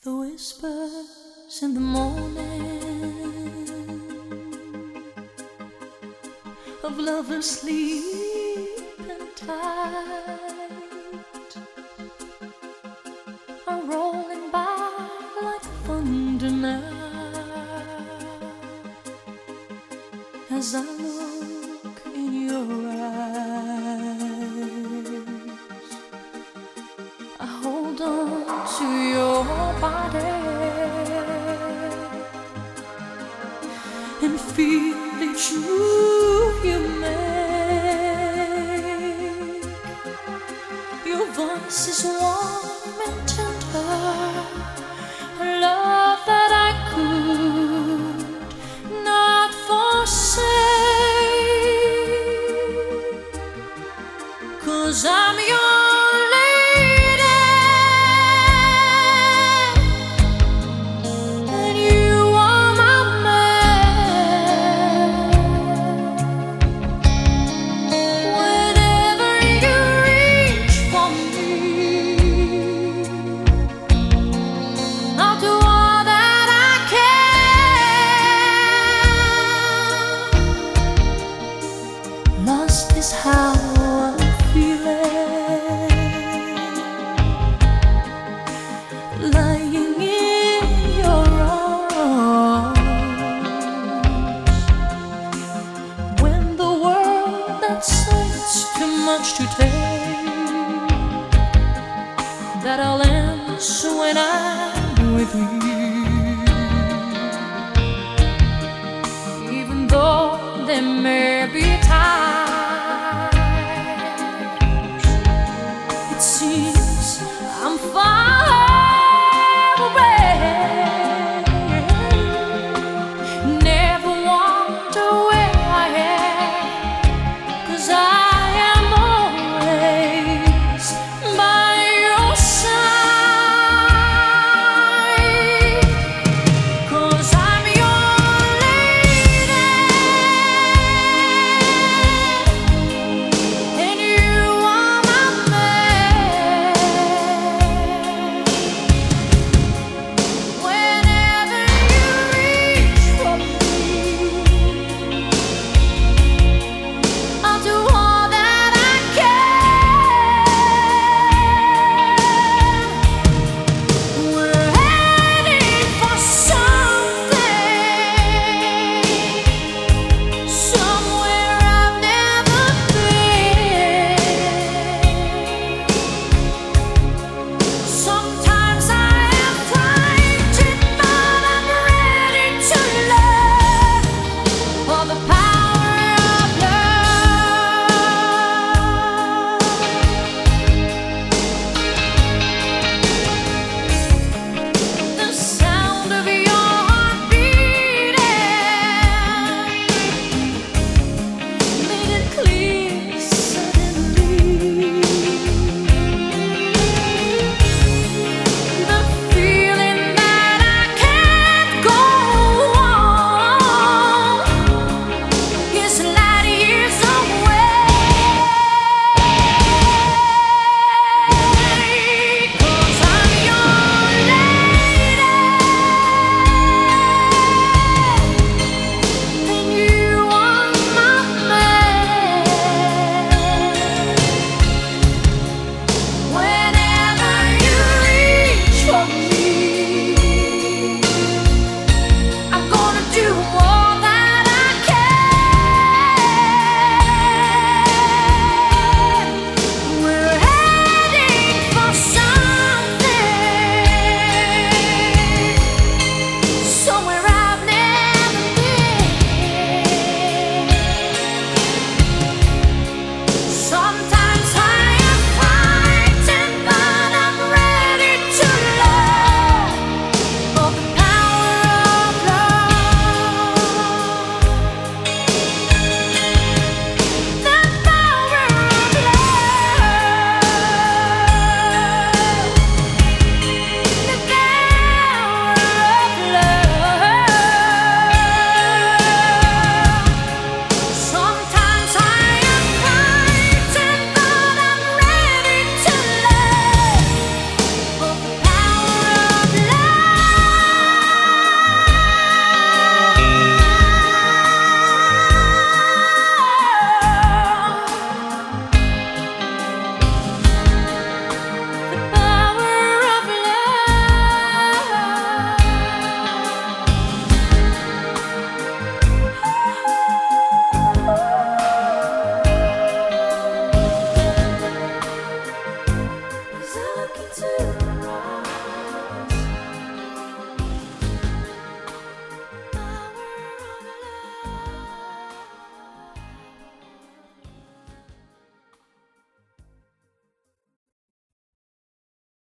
The whispers in the morning of lovers sleeping tight are rolling by like thunder now as I look in your eyes. I hold on to your body and feel each move you make. Your voice is warm and tender, a love that I could not forsake, 'cause I'm your lost is how I'm feeling, lying in your arms. When the world that says too much to take, that I'll answer when I'm with you, even though there may